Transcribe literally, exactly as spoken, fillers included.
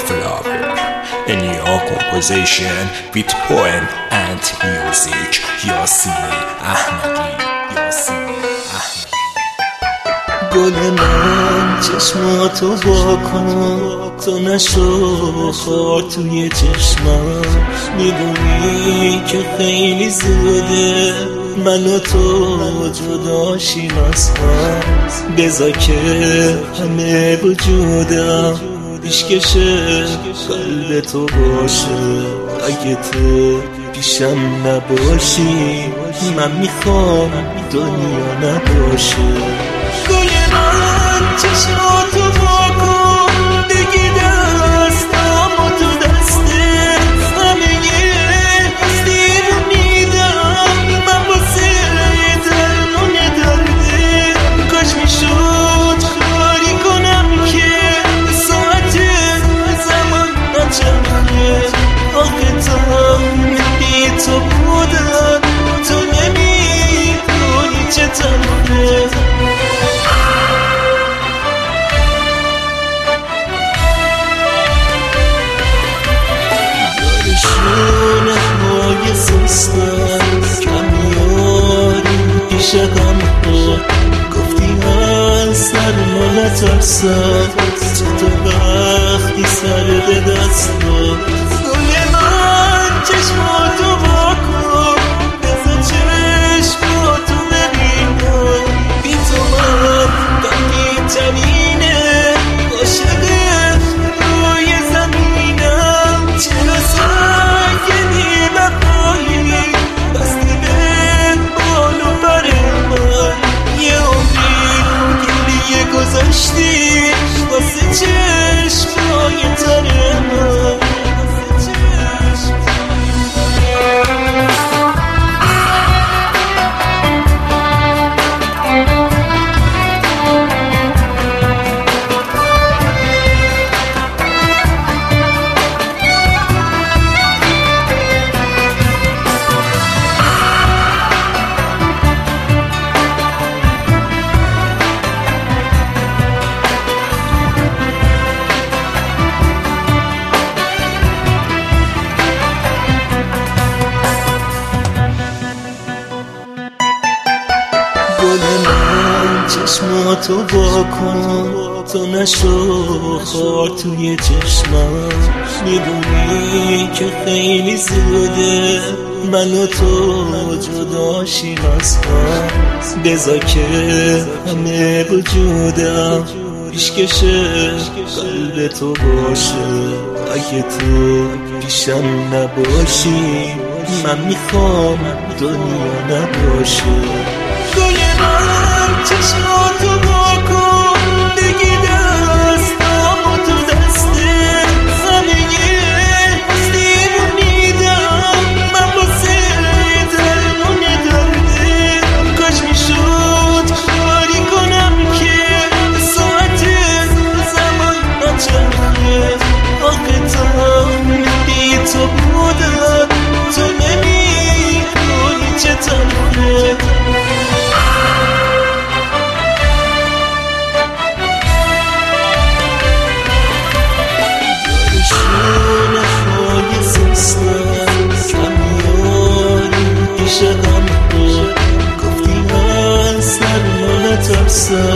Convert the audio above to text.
flower in your composition with poem and music. یاسین احمدی یاسین احمدی گل من چشماتو با کن، تو نشو خار توی چشمم. میدونی که خیلی زوده من و تو جداشیم از هم. بذار که همه وجودم پیشکشه قلب تو باشه. اگه تو پیشم نباشی من میخوام دنیا نباشه. گل من چشماتو با کن، بگی دستامو تو دسته. همه هستی رو میدم من واسه درمان درده. کاش میشد کاری کنم که ساعت زمان نچرخه. آخه تا بی تو بودم تو نمیدونی چه تنه. شونه های سستن کمیاری پیش غم ها. گفتی از سرما نترسم تو وقتی سر به دست ها. گل من چشماتو با کن، بذار چشماتو ببینم. بی تو من غمگین ترینه عاشق روی زمینم. چرا ساکنی بقایی بستی به بال و پر من. یه عمری گریه گذاشتی واسه چشمای تر من. گل من چشماتو با کن، تو نشو خار توی چشمم. میدونی که خیلی زوده من و تو جداشیم از هم. بذار که همه وجودم پیشکشه قلب تو باشه. اگه تو پیشم نباشی من میخوام دنیا نباشه. گل من چشماتو با کن، بگی دستامو تو دسته. همه هستی رو میدم من واسه درمان درده. کاش میشد کاری کنم که ساعت زمان نچرخه. آخه تا بی تو بودم تو نمیدونی چه تنه. کمیاری پیش غم ها. گفتی از سرما نترسم